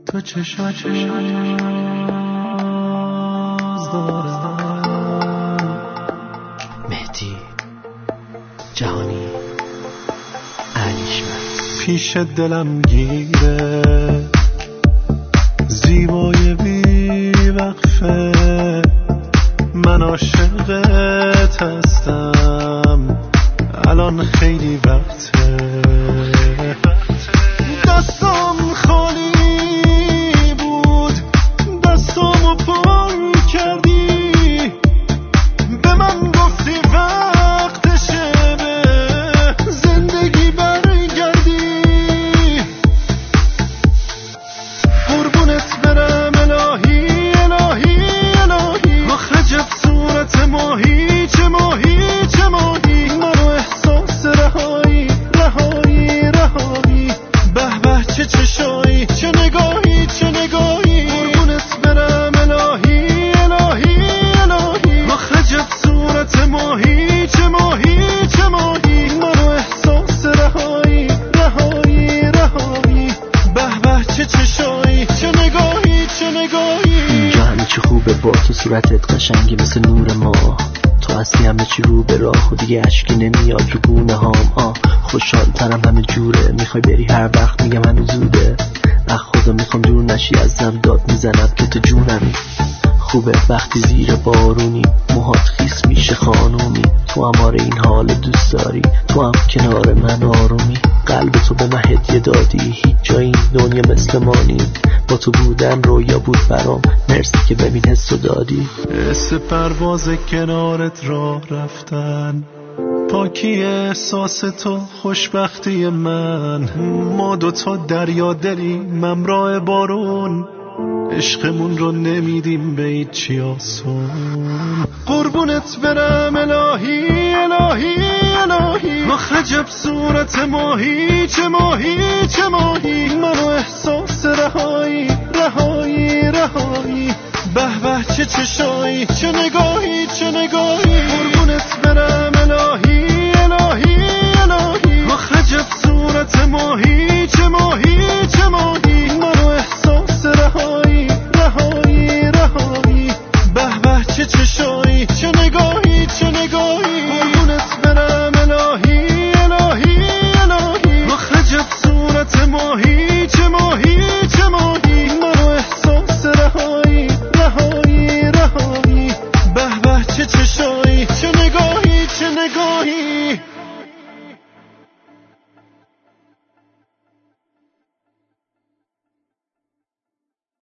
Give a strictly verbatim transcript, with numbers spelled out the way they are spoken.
تو چشات دارم. مهدی جهانی علیشمند پیش دلم گیره زیبای بی وقفه، من عاشقت هستم الان خیلی وقته. دستم خالی بود دستامو پر کردی، به من گفتی وقتشه به زندگی برگردی. قربونت برم الهی الهی الهی، مخرجت صورت ماهی چه ماهی چه ماهی، منو احساس رهایی رهایی رهایی. به به چه چشایی چه نگاهی چه نگاهی، قربونت برم الهی الهی الهی، مخرجت صورت ماهی چه ماهی چه ماهی، منو احساس رهایی رهایی رهایی. به به چه چشایی چه نگاهی چه نگاهی. جهانی چه خوبه با تو، صورتت قشنگی مثل نور ماه، تو هستی همه چی رو به راه و دیگه عشقی نمیاد رو گونه هام. آه خوشحال ترم همه جوره، میخوای بری هر وقت میگم هنوز زوده. اخ خدا میخوام دور نشی ازم، داد میزنم که تو جونمی. خوبه وقتی زیر بارونی موهات خیس میشه خانومی، تو هم آره این حال دوست داری، تو هم کنار من آرومی. قلب تو به من هدیه دادی، هیچ جای این دنیا مثل ما نی، با تو بودن رویا بود برام، مرسی که ببین حسو دادی. حس پرواز کنارت راه رفتن، پاکی احساس تو خوشبختی من. ما دوتا دریا دلیم همراه بارون، عشقمون رو نمیدیم به هیچی آسون. قربونت برم الهی الهی الهی، مخرجت صورت ماهی چه ماهی چه ماهی، منو احساس رهایی رهایی رهایی. به به چه چشایی چه نگاهی چه نگاهی، قربونت برم الهی